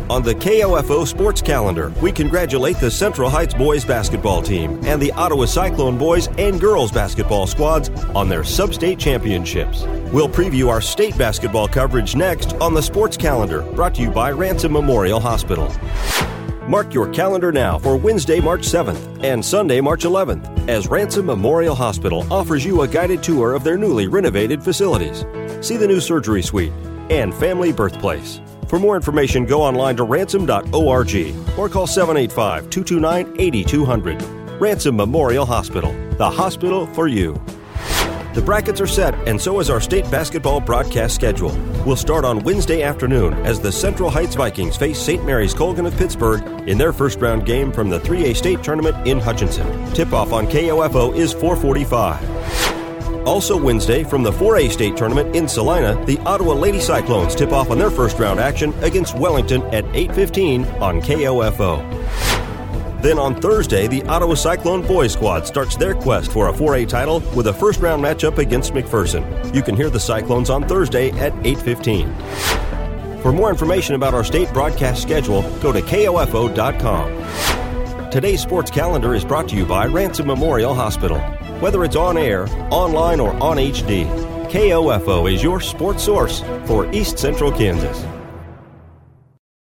On the KOFO Sports Calendar, we congratulate the Central Heights boys basketball team and the Ottawa Cyclone boys and girls basketball squads on their sub-state championships. We'll preview our state basketball coverage next on the Sports Calendar, brought to you by Ransom Memorial Hospital. Mark your calendar now for Wednesday, March 7th and Sunday, March 11th, as Ransom Memorial Hospital offers you a guided tour of their newly renovated facilities. See the new surgery suite and family birthplace. For more information, go online to ransom.org or call 785-229-8200. Ransom Memorial Hospital, the hospital for you. The brackets are set, and so is our state basketball broadcast schedule. We'll start on Wednesday afternoon as the Central Heights Vikings face St. Mary's Colgan of Pittsburgh in their first-round game from the 3A state tournament in Hutchinson. Tip-off on KOFO is 4:45. Also Wednesday, from the 4A state tournament in Salina, the Ottawa Lady Cyclones tip off on their first-round action against Wellington at 8:15 on KOFO. Then on Thursday, the Ottawa Cyclone boys squad starts their quest for a 4A title with a first-round matchup against McPherson. You can hear the Cyclones on Thursday at 8:15. For more information about our state broadcast schedule, go to KOFO.com. Today's sports calendar is brought to you by Ransom Memorial Hospital. Whether it's on air, online, or on HD, KOFO is your sports source for East Central Kansas.